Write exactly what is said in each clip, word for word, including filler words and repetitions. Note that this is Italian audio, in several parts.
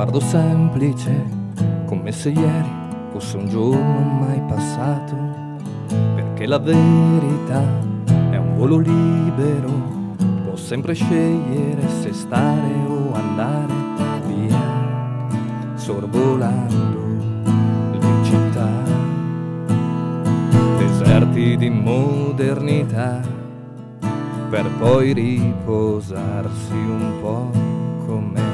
sguardo semplice, come se ieri fosse un giorno mai passato, perché la verità è un volo libero, può sempre scegliere se stare o andare via, sorvolando le città, deserti di modernità, per poi riposarsi un po' con me.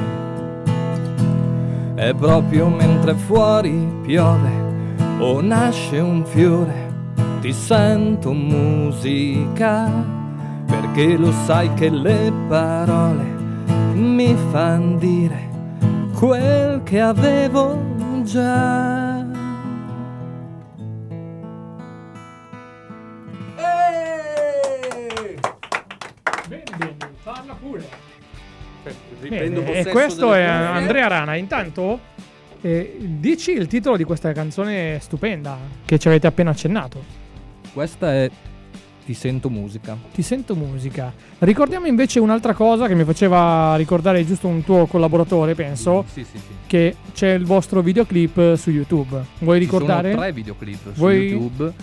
È proprio mentre fuori piove o nasce un fiore, ti sento musica, perché lo sai che le parole mi fan dire quel che avevo già. Bene, e questo è Andrea Rana. Intanto eh, dici il titolo di questa canzone stupenda che ci avete appena accennato. Questa è Ti sento musica. Ti sento musica. Ricordiamo invece un'altra cosa che mi faceva ricordare giusto un tuo collaboratore, penso. Sì, sì, sì. Che c'è il vostro videoclip su YouTube. Vuoi ricordare? Ci sono tre videoclip su Vuoi... YouTube.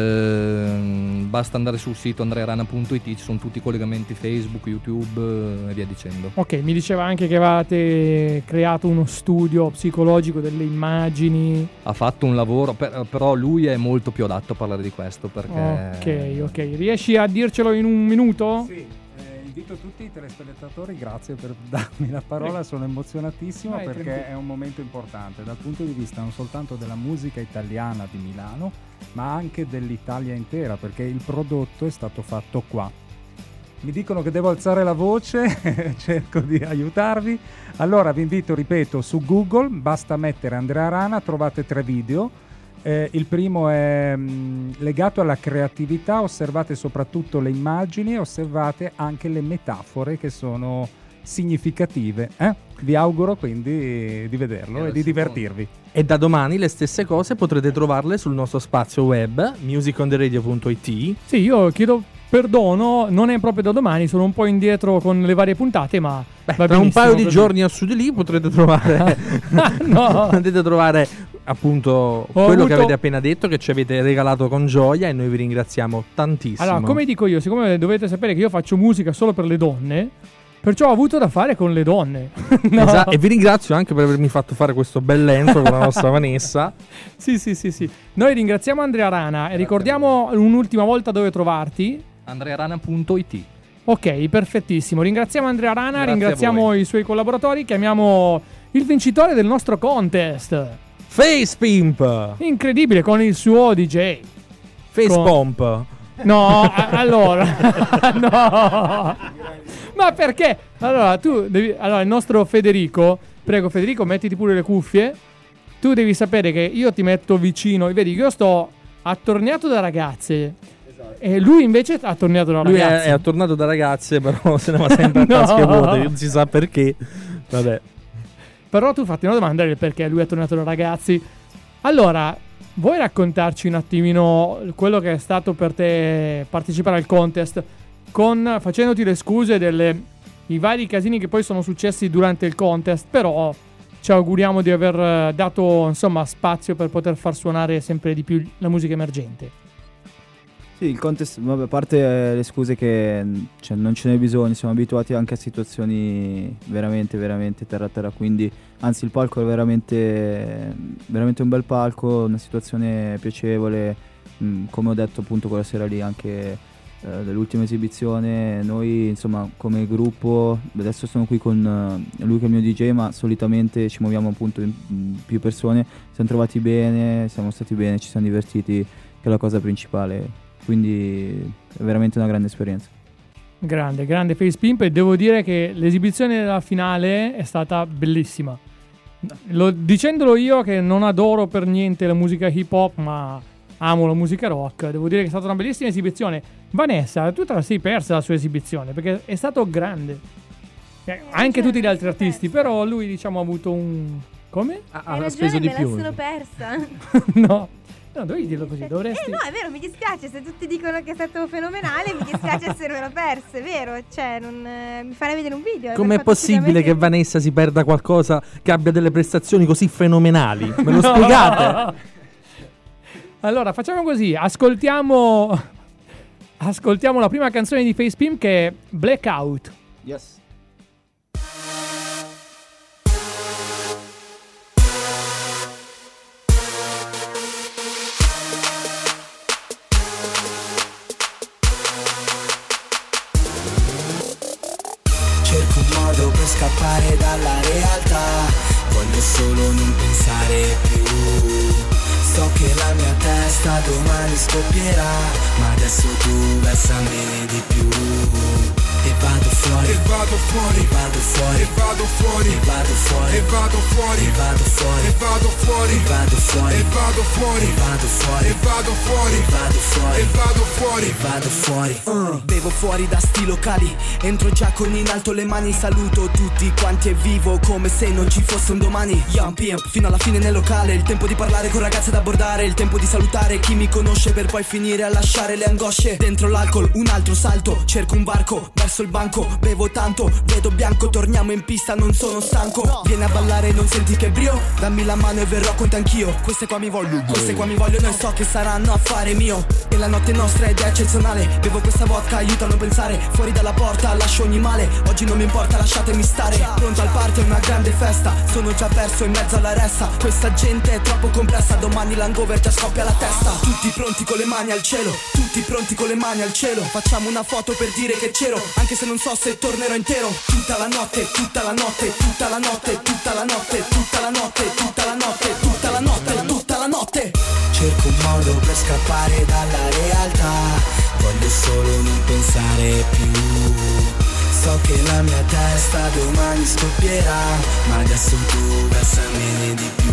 Ehm, basta andare sul sito andrearana punto it, ci sono tutti i collegamenti Facebook, YouTube e via dicendo. Ok, mi diceva anche che avevate creato uno studio psicologico delle immagini. Ha fatto un lavoro, per, però lui è molto più adatto a parlare di questo perché... Ok, ok. Riesci a dircelo in un minuto? Sì, eh, invito tutti i telespettatori, grazie per darmi la parola, sono emozionatissimo Vai, perché tranquillo. è un momento importante dal punto di vista non soltanto della musica italiana di Milano, ma anche dell'Italia intera, perché il prodotto è stato fatto qua. Mi dicono che devo alzare la voce, cerco di aiutarvi. Allora vi invito, ripeto, su Google, basta mettere Andrea Rana, trovate tre video. Eh, il primo è mh, legato alla creatività, osservate soprattutto le immagini, osservate anche le metafore che sono significative. Eh? Vi auguro quindi di vederlo e, e di divertirvi. E da domani le stesse cose potrete trovarle sul nostro spazio web music on the radio punto it. Sì, io chiedo perdono, non è proprio da domani, sono un po' indietro con le varie puntate, ma Beh, va tra un paio di così. giorni a su di lì potrete trovare no. potete trovare appunto Ho quello avuto... che avete appena detto, che ci avete regalato con gioia, e noi vi ringraziamo tantissimo. Allora, come dico io, siccome dovete sapere che io faccio musica solo per le donne, perciò ho avuto da fare con le donne. No. Esatto, e vi ringrazio anche per avermi fatto fare questo bel lento con la nostra Vanessa. Sì, sì, sì, sì. Noi ringraziamo Andrea Rana e ricordiamo un'ultima volta dove trovarti. andrearana punto it. Ok, perfettissimo. Ringraziamo Andrea Rana, Grazie ringraziamo i suoi collaboratori. Chiamiamo il vincitore del nostro contest. Face Pimp. Incredibile, con il suo D J. Face Con... Pomp. No, a- allora. No. Ma perché? Allora, tu devi... Allora, il nostro Federico... Prego, Federico, mettiti pure le cuffie. Tu devi sapere che io ti metto vicino. Vedi, io sto attorniato da ragazze. E lui invece è attorniato da Lui ragazze. è, è attornato da ragazze, però se ne va sempre a No. tasche vuote, non si sa perché. Vabbè. Però tu fatti una domanda del perché lui è tornato da ragazzi. Allora, vuoi raccontarci un attimino quello che è stato per te partecipare al contest, con, facendoti le scuse delle i vari casini che poi sono successi durante il contest, però ci auguriamo di aver dato, insomma, spazio per poter far suonare sempre di più la musica emergente. Sì, il contest, vabbè, a parte le scuse che cioè, non ce n'è bisogno, siamo abituati anche a situazioni veramente, veramente terra a terra, quindi anzi il palco è veramente, veramente un bel palco, una situazione piacevole, mh, come ho detto appunto quella sera lì anche eh, dell'ultima esibizione, noi insomma come gruppo, adesso sono qui con uh, lui che è il mio D J, ma solitamente ci muoviamo appunto in, in più persone, siamo trovati bene, siamo stati bene, ci siamo divertiti, che è la cosa principale. Quindi è veramente una grande esperienza. Grande, grande Face Pimp, e devo dire che l'esibizione della finale è stata bellissima. Lo, dicendolo io che non adoro per niente la musica hip hop, ma amo la musica rock, devo dire che è stata una bellissima esibizione. Vanessa, tu te la sei persa la sua esibizione perché è stato grande. Eh, anche tutti gli altri artisti, però lui diciamo ha avuto un... Come? Ha, ha speso di più. Me la sono persa. No. No, dovevi dirlo così, dovresti. Eh no, è vero, mi dispiace se tutti dicono che è stato fenomenale, mi dispiace essermelo perso, è vero, cioè non eh, mi farei vedere un video. Com'è possibile che Vanessa si perda qualcosa che abbia delle prestazioni così fenomenali? Me lo No. spiegate? Allora, facciamo così, ascoltiamo ascoltiamo la prima canzone di Facepimp che è Blackout. Yes. Cerco un modo per scappare dalla realtà, voglio solo non pensare più. So che la mia testa domani scoppierà, ma adesso tu versami di più. E vado fuori, e vado fuori, e vado fuori, e vado fuori, e vado fuori, e vado fuori, e vado fuori, e vado fuori, e vado fuori, e vado fuori, e vado fuori, e vado fuori, e vado fuori, e vado fuori, e vado fuori. Uh, bevo fuori da sti locali, entro già con in alto le mani, saluto tutti quanti e vivo come se non ci fosse un domani. Young Pimp, fino alla fine nel locale, il tempo di parlare con ragazze da abbordare, il tempo di salutare chi mi conosce per poi finire a lasciare le angosce. Dentro l'alcol, un altro salto, cerco un varco, verso il banco, bevo tanto, vedo bianco, torniamo in pista, non sono stanco. Vieni a ballare, non senti che brio? Dammi la mano e verrò con te anch'io. Queste qua mi vogliono, queste qua mi vogliono e so che saranno affare mio. E la notte nostra ed è eccezionale, bevo questa vodka, aiuta a non pensare. Fuori dalla porta, lascio ogni male, oggi non mi importa, lasciatemi stare. Pronto al party, è una grande festa, sono già perso in mezzo alla ressa. Questa gente è troppo complessa, domani l'hangover già scoppia la testa. Tutti pronti con le mani al cielo, tutti pronti con le mani al cielo. Facciamo una foto per dire che c'ero, anche se non so se tornerò intero. Tutta la notte, tutta la notte, tutta la notte, tutta la notte, tutta la notte, tutta la notte, tutta la notte, tutta la notte. Cerco un modo per scappare dalla realtà, voglio solo non pensare più. So che la mia testa domani scoppierà, ma adesso tu versamene di più.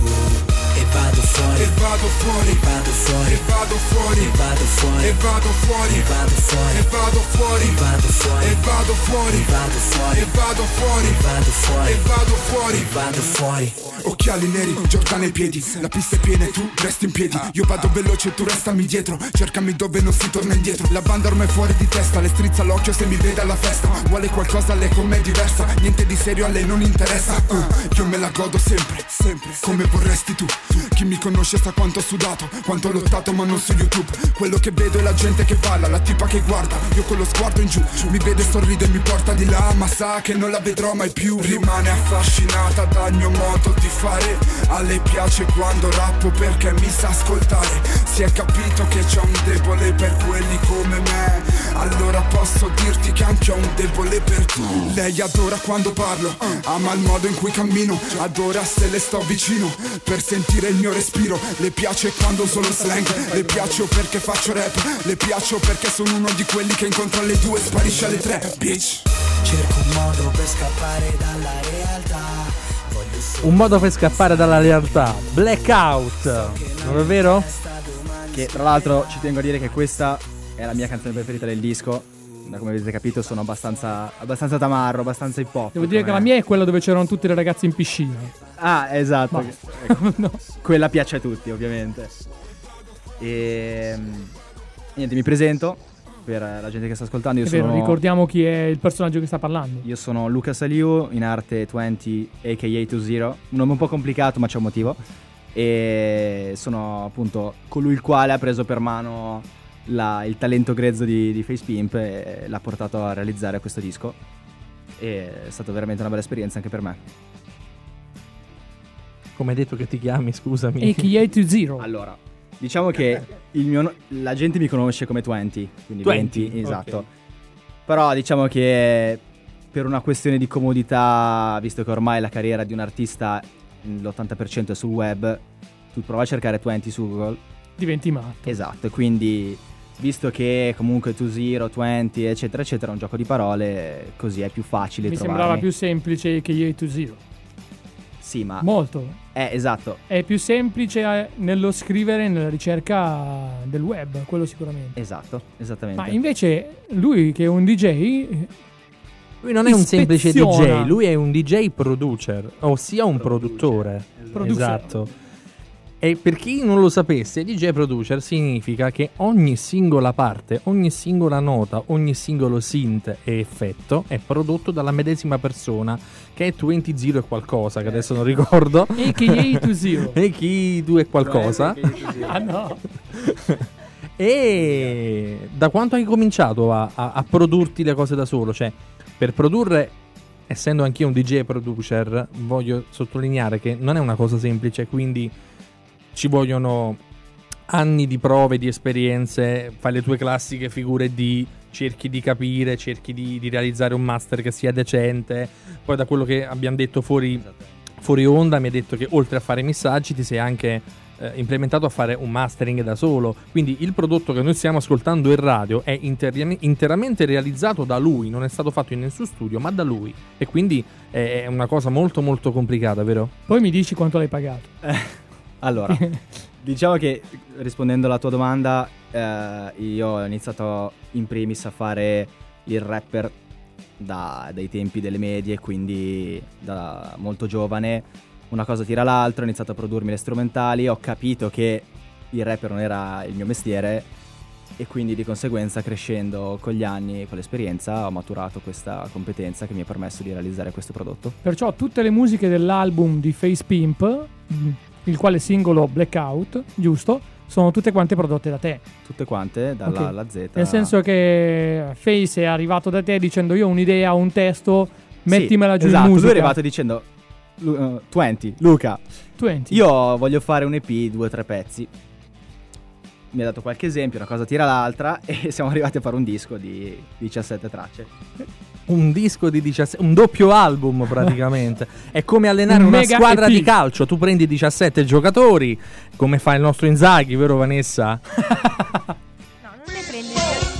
E vado fuori, e vado fuori, e vado fuori, e vado fuori, e vado fuori, e vado fuori, e vado fuori, e vado fuori, e vado fuori, e vado fuori, e vado fuori, e vado fuori, e vado fuori, e vado fuori, e vado fuori. Occhiali neri, Giordano ai piedi, la pista è piena e tu resti in piedi. Io vado veloce e tu restami dietro, cercami dove non si torna indietro. La banda ormai è fuori di testa, le strizza l'occhio se mi vede alla festa. Vuole qualcosa, lei con me è diversa, niente di serio a lei non interessa. uh, Io me la godo sempre, sempre, come vorresti tu. Chi mi conosce sa quanto ho sudato, quanto ho lottato ma non su YouTube. Quello che vedo è la gente che balla, la tipa che guarda, io con lo sguardo in giù. Mi vede, sorride e mi porta di là, ma sa che non la vedrò mai più. Rimane affascinata dal mio modo di fare, a lei piace quando rappo perché mi sa ascoltare. Si è capito che c'è un debole per quelli come me, allora posso dirti che anche ho un debole per tu. Lei adora quando parlo, ama il modo in cui cammino, adora se le sto vicino per sentire il mio respiro. Le piace quando uso lo slang, le piaccio perché faccio rap, le piaccio perché sono uno di quelli che incontra alle due e sparisce alle tre, bitch. Cerco un modo per scappare dalla realtà, Un modo per scappare dalla realtà, Blackout, non è vero? Che tra l'altro ci tengo a dire che questa è la mia canzone preferita del disco. Da come avete capito sono abbastanza abbastanza tamarro, abbastanza hip hop. Devo dire che la mia è quella dove c'erano tutte le ragazze in piscina. Ah, esatto. Ecco. No. Quella piace a tutti, ovviamente. E niente, mi presento per la gente che sta ascoltando. Io È vero, sono ricordiamo chi è il personaggio che sta parlando. Io sono Luca Saliu, in arte venti a k a venti, un nome un po' complicato ma c'è un motivo. E sono appunto colui il quale ha preso per mano la, il talento grezzo di, di Facepimp e l'ha portato a realizzare questo disco. E è stata veramente una bella esperienza anche per me. Come hai detto che ti chiami, scusami? A K A venti. Allora, diciamo che il mio no- la gente mi conosce come venti, quindi venti, venti, esatto. ok. Però diciamo che per una questione di comodità, visto che ormai la carriera di un artista l'ottanta per cento è sul web, tu prova a cercare venti su Google. Diventi matto. Esatto, e quindi visto che comunque venti, venti eccetera eccetera è un gioco di parole, così è più facile Mi trovarmi. sembrava più semplice A K A venti. Sì, ma Molto. eh, esatto, È più semplice eh, nello scrivere, nella ricerca del web, quello sicuramente. esatto, esattamente. Ma invece lui che è un D J, Lui non è un semplice D J, ispeziona. lui è un D J producer, ossia un produttore. Producer. Esatto. E per chi non lo sapesse, D J producer significa che ogni singola parte, ogni singola nota, ogni singolo synth e effetto è prodotto dalla medesima persona, che è venti zero e qualcosa, che adesso non ricordo. A K A due zero. A K due e qualcosa. Ah no. E da quanto hai cominciato a, a, a produrti le cose da solo? Cioè, per produrre, essendo anch'io un D J producer, voglio sottolineare che non è una cosa semplice, quindi ci vogliono anni di prove, di esperienze, fai le tue classiche figure di cerchi di capire, cerchi di, di realizzare un master che sia decente. Poi da quello che abbiamo detto fuori, fuori onda, mi hai detto che oltre a fare messaggi ti sei anche eh, implementato a fare un mastering da solo. Quindi il prodotto che noi stiamo ascoltando in radio è interri- interamente realizzato da lui, non è stato fatto in nessun studio, ma da lui. E quindi è una cosa molto molto complicata, vero? Poi mi dici quanto l'hai pagato. Eh, allora, diciamo che rispondendo alla tua domanda, eh, io ho iniziato in primis a fare il rapper da, dai tempi delle medie, quindi da molto giovane. Una cosa tira l'altra, ho iniziato a produrmi le strumentali, ho capito che il rapper non era il mio mestiere e quindi di conseguenza, crescendo con gli anni, con l'esperienza, ho maturato questa competenza che mi ha permesso di realizzare questo prodotto. Perciò tutte le musiche dell'album di Face Pimp, il quale singolo Blackout, giusto, sono tutte quante prodotte da te. Tutte quante, dalla Okay. alla Z. Nel senso che Face è arrivato da te dicendo io ho un'idea, ho un testo, mettimela sì, giù esatto, in musica. lui è arrivato dicendo Lu- uh, venti, Luca, venti. io voglio fare un E P, due o tre pezzi. Mi ha dato qualche esempio, una cosa tira l'altra e siamo arrivati a fare un disco di diciassette tracce. Un disco di diciassette, un doppio album praticamente. È come allenare Un una mega squadra E P. di calcio. Tu prendi diciassette giocatori, come fa il nostro Inzaghi, vero Vanessa? No, non ne prendi.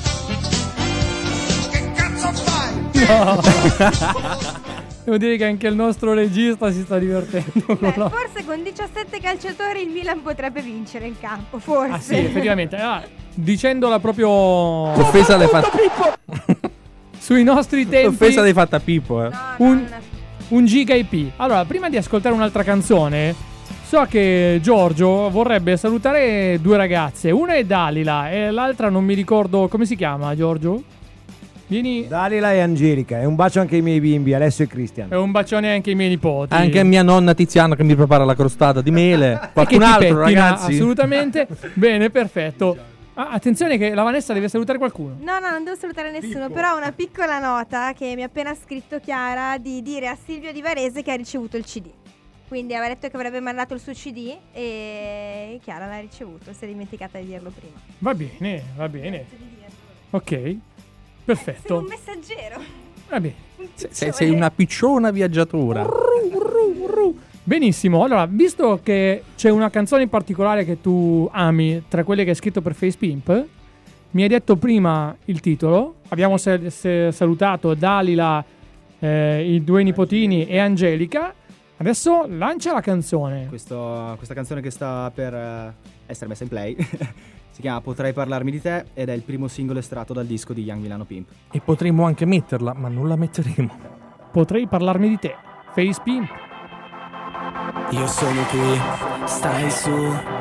Devo dire che anche il nostro regista si sta divertendo. Beh, con la- forse con diciassette calciatori il Milan potrebbe vincere in campo, forse. Ah sì, effettivamente. Ah, dicendola proprio L'offesa l'hai fatta. sui nostri tempi. L'offesa l'hai fatta a Pippo, eh. No, un, non- un giga I P. Allora, prima di ascoltare un'altra canzone, so che Giorgio vorrebbe salutare due ragazze. Una è Dalila e l'altra non mi ricordo come si chiama, Giorgio. Vieni. Dalila e Angelica. E un bacio anche ai miei bimbi, Alessio e Cristian. E un bacione anche ai miei nipoti. Anche mia nonna Tiziana che mi prepara la crostata di mele. E che Qualcun ti altro, pettina, ragazzi? assolutamente. Bene, perfetto. Ah, attenzione che la Vanessa deve salutare qualcuno. No, no, non devo salutare nessuno, però una piccola nota che mi ha appena scritto Chiara di dire a Silvio Di Varese che ha ricevuto il C D. Quindi aveva detto che avrebbe mandato il suo C D e Chiara l'ha ricevuto, si è dimenticata di dirlo prima. Va bene, va bene. Ok, Sei perfetto. un messaggero. Va bene. Sei, sei una picciona viaggiatura. Benissimo, allora, visto che c'è una canzone in particolare che tu ami, tra quelle che hai scritto per Face Pimp, mi hai detto prima il titolo, abbiamo se- se- salutato Dalila, eh, i due nipotini e Angelica, adesso lancia la canzone. Questo- questa canzone che sta per eh, essere messa in play si chiama Potrei parlarmi di te ed è il primo singolo estratto dal disco di Young Milano Pimp. E potremmo anche metterla, ma non la metteremo. Potrei parlarmi di te, Face Pimp. Io sono qui, stai su.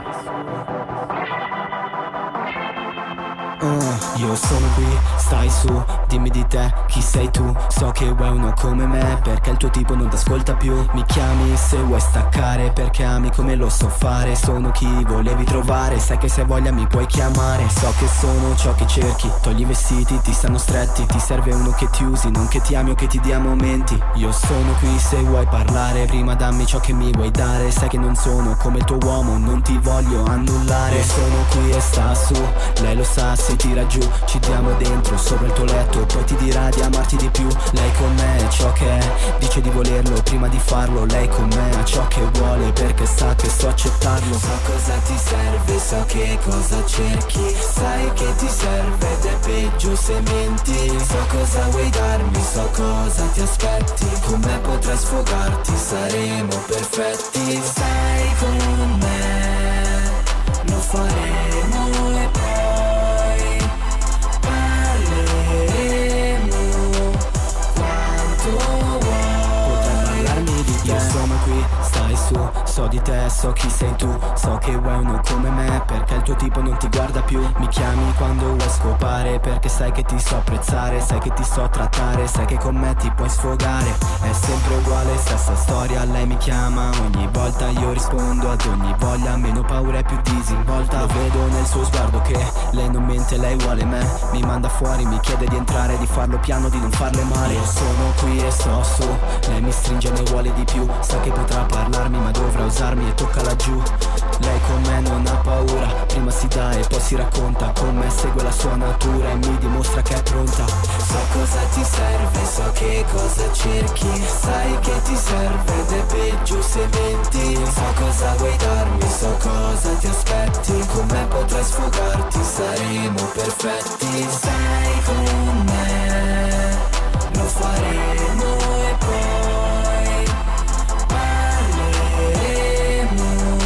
Uh, io sono qui, stai su, dimmi di te, chi sei tu? So che vuoi uno come me, perché il tuo tipo non ti ascolta più. Mi chiami se vuoi staccare, perché ami come lo so fare. Sono chi volevi trovare, sai che se hai voglia mi puoi chiamare. So che sono ciò che cerchi, togli i vestiti, ti stanno stretti. Ti serve uno che ti usi, non che ti ami o che ti dia momenti. Io sono qui se vuoi parlare, prima dammi ciò che mi vuoi dare. Sai che non sono come il tuo uomo, non ti voglio annullare. Io sono qui e sta su, lei lo sa, si tira giù, ci diamo dentro sopra il tuo letto, poi ti dirà di amarti di più. Lei con me è ciò che è, dice di volerlo prima di farlo. Lei con me ha ciò che vuole perché sa che so accettarlo. So cosa ti serve, so che cosa cerchi, sai che ti serve ed è peggio se menti. So cosa vuoi darmi, so cosa ti aspetti, con me potrai sfogarti, saremo perfetti. Stai con me, lo faremo e poi parleremo quanto vuoi. Potrai parlarmi di te. Io sono qui, stai su, so di te, so chi sei tu, so che vuoi uno come me, perché il tuo tipo non ti guarda più. Mi chiami quando vuoi scopare, perché sai che ti so apprezzare, sai che ti so trattare, sai che con me ti puoi sfogare. È sempre uguale, stessa storia, lei mi chiama ogni volta, io rispondo ad ogni voglia, meno paura e più disinvolta. Lo vedo nel suo sguardo che lei non mente, lei vuole me, mi manda fuori, mi chiede di entrare, di farlo piano, di non farle male. Io sono qui e sto su, lei mi stringe, ne vuole di più, sa che potrà parlarmi ma dovrà usarmi e tocca laggiù. Lei con me non ha paura, prima si dà e poi si racconta, con me segue la sua natura e mi dimostra che è pronta. So cosa ti serve, so che cosa cerchi, sai che ti serve ed è peggio se menti. So cosa vuoi darmi, so cosa ti aspetti, con me potrai sfogarti, saremo perfetti. Stai con me, lo faremo e poi parleremo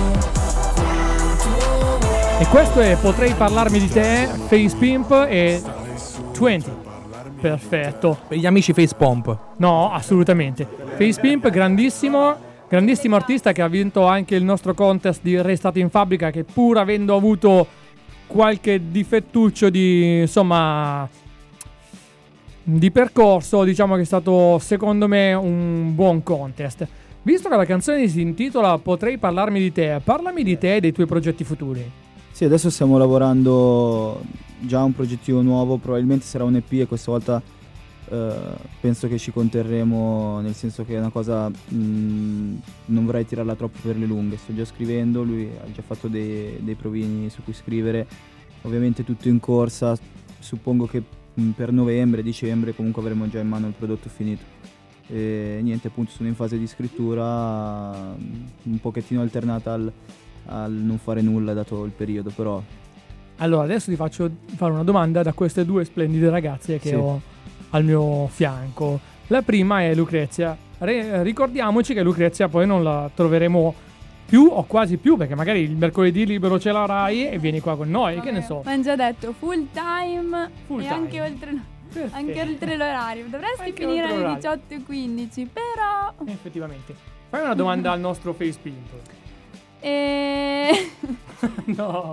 quanto vuoi. E questo è Potrei parlarmi di te, Face Pimp e venti. Perfetto. Per gli amici Face Pomp. No, assolutamente. Face Pimp, grandissimo, grandissimo artista che ha vinto anche il nostro contest di Restate in Fabbrica, che pur avendo avuto qualche difettuccio di, insomma, di percorso, diciamo che è stato secondo me un buon contest. Visto che la canzone si intitola Potrei parlarmi di te, parlami di te e dei tuoi progetti futuri. Sì, adesso stiamo lavorando già a un progettino nuovo, probabilmente sarà un E P e questa volta eh, penso che ci conterremo, nel senso che è una cosa, mh, non vorrei tirarla troppo per le lunghe. Sto già scrivendo, lui ha già fatto dei, dei provini su cui scrivere, ovviamente tutto in corsa, suppongo che mh, per novembre, dicembre comunque avremo già in mano il prodotto finito. E niente, appunto sono in fase di scrittura, un pochettino alternata al, al non fare nulla dato il periodo, però... Allora, adesso ti faccio fare una domanda da queste due splendide ragazze che sì. ho al mio fianco. La prima è Lucrezia. Re- ricordiamoci che Lucrezia poi non la troveremo più o quasi più, perché magari il mercoledì libero ce l'avrai e vieni qua con noi, Vabbè, che ne so. Ma hanno già detto full time Full e time. anche oltre, Perfetto. anche oltre l'orario. Dovresti Anche finire oltre alle l'orario. diciotto e quindici, però... Effettivamente. Fai una domanda al nostro Face Pimp. E... No.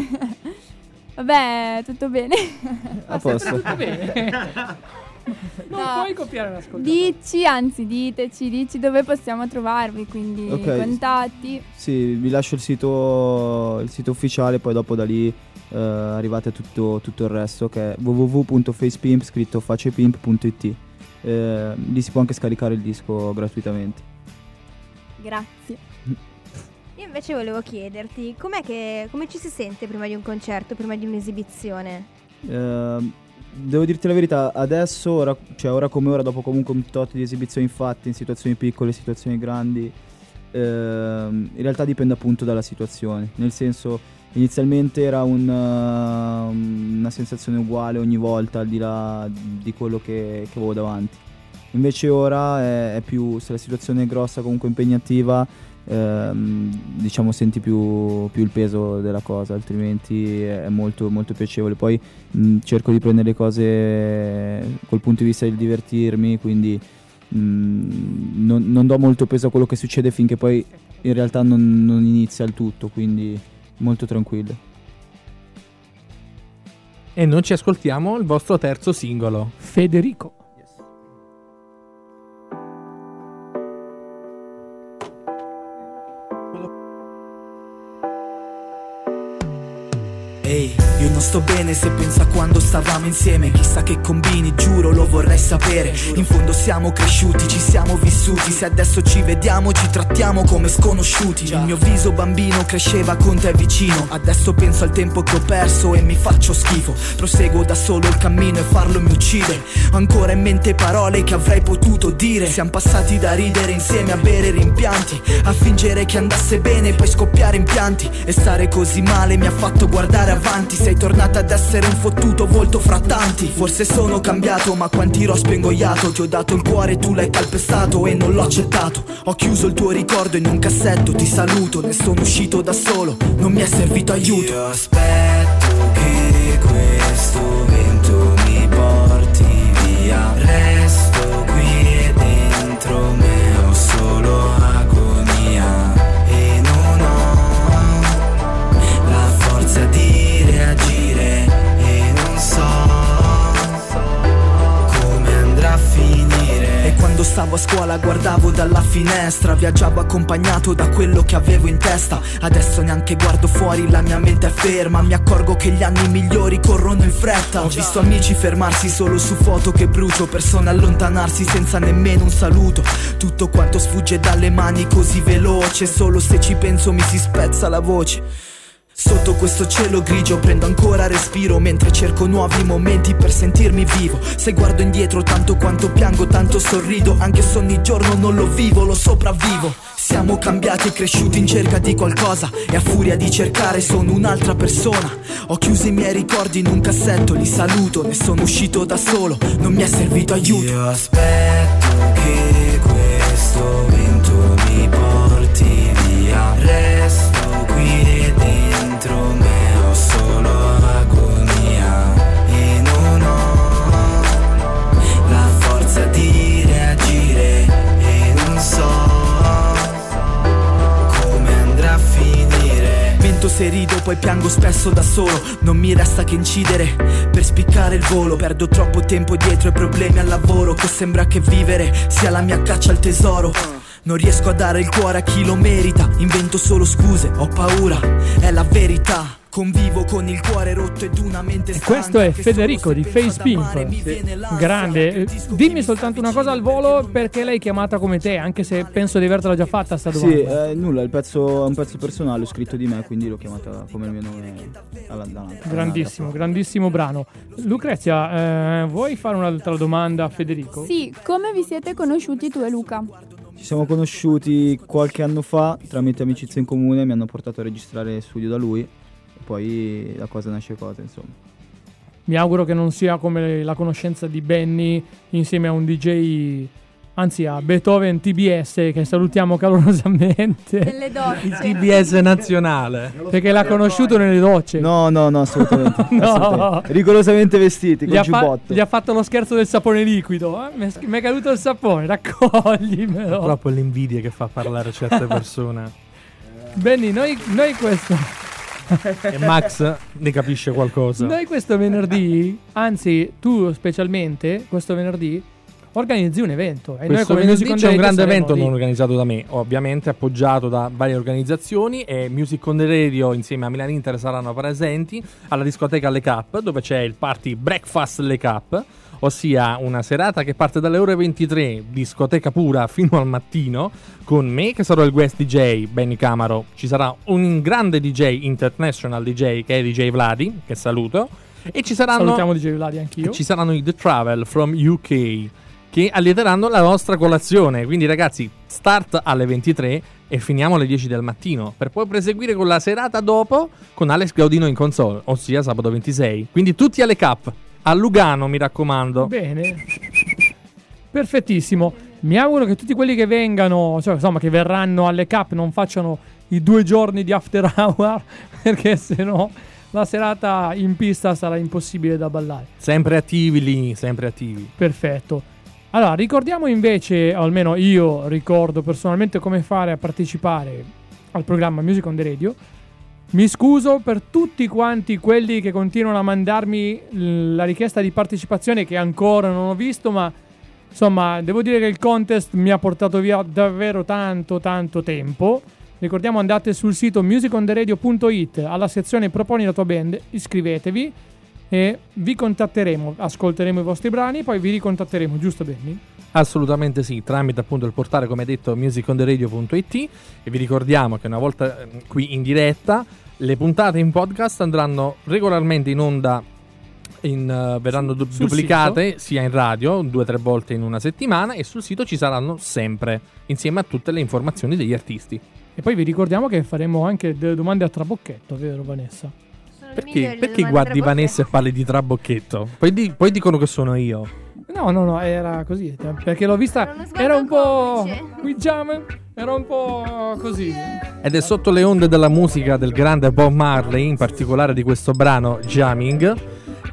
Vabbè, tutto bene. A posto. Tutto bene. Non No. puoi copiare l'ascoltatore. Dici, anzi diteci, dici dove possiamo trovarvi, quindi Ok. contatti. Sì, vi lascio il sito, il sito ufficiale, poi dopo da lì eh, arrivate a tutto, tutto il resto, che è w w w punto facepimp, scritto facepimp punto i t. Eh, lì si può anche scaricare il disco gratuitamente. Grazie. Io invece volevo chiederti, com'è che, come ci si sente prima di un concerto, prima di un'esibizione? Eh, devo dirti la verità, adesso, ora, cioè ora come ora, dopo comunque un tot di esibizioni fatte in situazioni piccole, situazioni grandi, eh, in realtà dipende appunto dalla situazione. Nel senso, inizialmente era un, uh, una sensazione uguale ogni volta, al di là di quello che, che avevo davanti. Invece ora è, è più, se la situazione è grossa, comunque impegnativa, ehm, diciamo senti più, più il peso della cosa, altrimenti è molto, molto piacevole. Poi mh, cerco di prendere le cose col punto di vista del divertirmi, quindi mh, non, non do molto peso a quello che succede finché poi in realtà non, non inizia il tutto, quindi molto tranquillo. E non ci ascoltiamo il vostro terzo singolo, Federico. Ehi, io non sto bene se penso a quando stavamo insieme. Chissà che combini, giuro, lo vorrei sapere. In fondo siamo cresciuti, ci siamo vissuti. Se adesso ci vediamo ci trattiamo come sconosciuti. Il mio viso bambino cresceva con te vicino. Adesso penso al tempo che ho perso e mi faccio schifo. Proseguo da solo il cammino e farlo mi uccide. Ho ancora in mente parole che avrei potuto dire. Siamo passati da ridere insieme a bere rimpianti, a fingere che andasse bene e poi scoppiare in pianti. E stare così male mi ha fatto guardare avanti. Sei tornata ad essere un fottuto volto fra tanti. Forse sono cambiato ma quanti rospi ho ingoiato. Ti ho dato il cuore, tu l'hai calpestato e non l'ho accettato. Ho chiuso il tuo ricordo in un cassetto. Ti saluto, ne sono uscito da solo. Non mi è servito aiuto. Io aspetto che questo vento mi porti via. Resto qui e dentro me ho solo agonia. E non ho andavo a scuola, guardavo dalla finestra, viaggiavo accompagnato da quello che avevo in testa. Adesso neanche guardo fuori, la mia mente è ferma. Mi accorgo che gli anni migliori corrono in fretta. Ho visto amici fermarsi solo su foto che brucio, persone allontanarsi senza nemmeno un saluto. Tutto quanto sfugge dalle mani così veloce, solo se ci penso mi si spezza la voce. Sotto questo cielo grigio prendo ancora respiro, mentre cerco nuovi momenti per sentirmi vivo. Se guardo indietro tanto quanto piango, tanto sorrido, anche se ogni giorno non lo vivo, lo sopravvivo. Siamo cambiati e cresciuti in cerca di qualcosa, e a furia di cercare sono un'altra persona. Ho chiuso i miei ricordi in un cassetto, li saluto, ne sono uscito da solo, non mi è servito aiuto. Io aspetto che questo vento mi porti via, resto qui dentro me, ho solo agonia e non ho la forza di reagire e non so come andrà a finire. Mento se rido, poi piango spesso da solo, non mi resta che incidere per spiccare il volo. Perdo troppo tempo dietro ai problemi al lavoro, che sembra che vivere sia la mia caccia al tesoro. Non riesco a dare il cuore a chi lo merita, invento solo scuse, ho paura, è la verità. Convivo con il cuore rotto ed una mente stanca. E questo è Federico di Face Pimp. Sì. Grande. Dimmi soltanto una cosa al volo, perché l'hai chiamata come te, anche se penso di avertela già fatta sta domanda. Sì, eh, nulla, il pezzo è un pezzo personale, ho scritto di me, quindi l'ho chiamata come il mio nome alla, alla, alla, grandissimo, alla grandissimo brano. Lucrezia, eh, vuoi fare un'altra domanda a Federico? Sì, come vi siete conosciuti tu e Luca? Ci siamo conosciuti qualche anno fa tramite amicizia in comune, mi hanno portato a registrare in studio da lui. Poi la cosa nasce cosa, insomma. Mi auguro che non sia come la conoscenza di Benny insieme a un D J, anzi a Beethoven T B S, che salutiamo calorosamente. Nelle docce. Il T B S nazionale. Perché l'ha conosciuto nelle docce. No, no, no, assolutamente. No. assolutamente. Rigorosamente vestiti, Gli con ha, fa- giubbotto. gli ha fatto lo scherzo del sapone liquido. Eh? Mi è, mi è caduto il sapone, raccoglimelo. Purtroppo è l'invidia che fa parlare certe persone. Benny, noi, noi questo... E Max ne capisce qualcosa. Noi questo venerdì, anzi tu specialmente questo venerdì, organizzi un evento. E noi Questo come venerdì Music on c'è un the Radio grande saremo evento lì. non organizzato da me, ovviamente appoggiato da varie organizzazioni, e Music on the Radio insieme a Milan Inter saranno presenti alla discoteca Le Cap, dove c'è il party Breakfast Le Cap, ossia una serata che parte dalle ore ventitré, discoteca pura fino al mattino, con me che sarò il guest D J Benny Camaro. Ci sarà un grande D J, international D J, che è D J Vladi, che saluto, e ci saranno Salutiamo D J Vladi anch'io. ci saranno i The Travel from U K, che allieteranno la nostra colazione. Quindi ragazzi, start alle ventitré e finiamo alle dieci del mattino, per poi proseguire con la serata dopo con Alex Gaudino in console, ossia sabato ventisei. Quindi tutti alle Cap, a Lugano, mi raccomando. Bene. Perfettissimo. Mi auguro che tutti quelli che vengano, cioè insomma che verranno alle Cap, non facciano i due giorni di after hour, perché sennò la serata in pista sarà impossibile da ballare. Sempre attivi lì, sempre attivi. Perfetto. Allora, ricordiamo invece, o almeno io ricordo personalmente come fare a partecipare al programma Music on the Radio. Mi scuso per tutti quanti quelli che continuano a mandarmi la richiesta di partecipazione, che ancora non ho visto, ma insomma devo dire che il contest mi ha portato via davvero tanto tanto tempo. Ricordiamo, andate sul sito music on the radio punto it, alla sezione proponi la tua band, iscrivetevi e vi contatteremo, ascolteremo i vostri brani, poi vi ricontatteremo, giusto Benny? Assolutamente sì, tramite appunto il portale, come detto, music on the radio punto it. E vi ricordiamo che una volta eh, qui in diretta, le puntate in podcast andranno regolarmente in onda, in, uh, verranno du- duplicate sito, sia in radio due o tre volte in una settimana, e sul sito ci saranno sempre, insieme a tutte le informazioni degli artisti. E poi vi ricordiamo che faremo anche delle domande a trabocchetto, vero Vanessa? Perché, perché guardi Vanessa e parli di trabocchetto? Poi, di- poi dicono che sono io. No, no, no, era così, perché l'ho vista, era un po' qui jam, era un po' così. Ed è sotto le onde della musica del grande Bob Marley, in particolare di questo brano Jamming,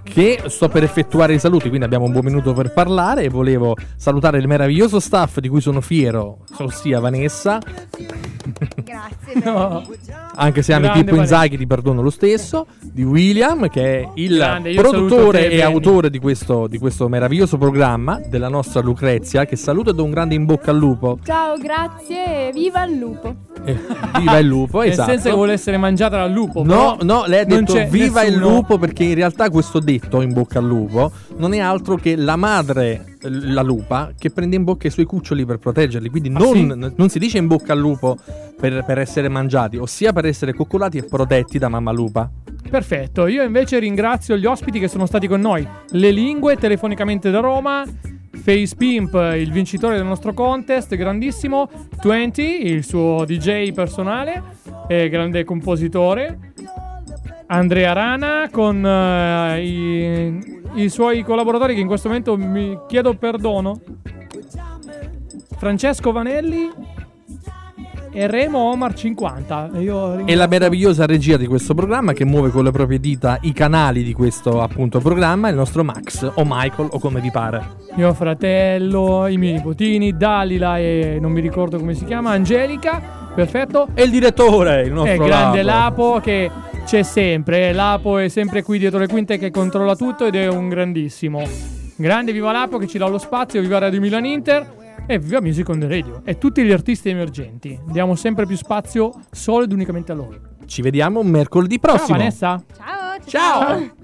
che sto per effettuare i saluti, quindi abbiamo un buon minuto per parlare e volevo salutare il meraviglioso staff di cui sono fiero, ossia Vanessa. Grazie. No. Anche se ami Grande Pippo Vanessa. Inzaghi ti perdono lo stesso, di William che è il Grande, io saluto produttore te, e Benny. autore di questo, di questo meraviglioso programma, della nostra Lucrezia, che saluto e do un grande in bocca al lupo. Ciao, grazie e viva il lupo. Eh, viva il lupo, Nel esatto. senso che vuole essere mangiata dal lupo. No, però no, lei ha non detto c'è viva il nessuno- lupo, perché in realtà questo detto in bocca al lupo non è altro che la madre, la lupa, che prende in bocca i suoi cuccioli per proteggerli. Quindi Ah, non, sì? non si dice in bocca al lupo per, per essere mangiati, ossia per essere coccolati e protetti da mamma lupa. Perfetto, io invece ringrazio gli ospiti che sono stati con noi. Le lingue telefonicamente da Roma, Face Pimp, il vincitore del nostro contest, grandissimo, venti, il suo D J personale e grande compositore, Andrea Rana con eh, i, i suoi collaboratori che in questo momento mi chiedo perdono, Francesco Vanelli e Remo Omar cinquanta. E, io E ringrazio- la meravigliosa regia di questo programma, che muove con le proprie dita i canali di questo appunto programma, il nostro Max o Michael o come vi pare. mio fratello, i miei nipotini, Dalila e non mi ricordo come si chiama, Angelica, perfetto. E il direttore, il nostro È grande Lapo. Lapo che c'è sempre, eh, Lapo è sempre qui dietro le quinte che controlla tutto ed è un grandissimo. Grande, viva Lapo che ci dà lo spazio, viva Radio Milan Inter e viva Music on the Radio e tutti gli artisti emergenti. Diamo sempre più spazio solo ed unicamente a loro. Ci vediamo mercoledì prossimo. Ciao Vanessa. Ciao. Ciao.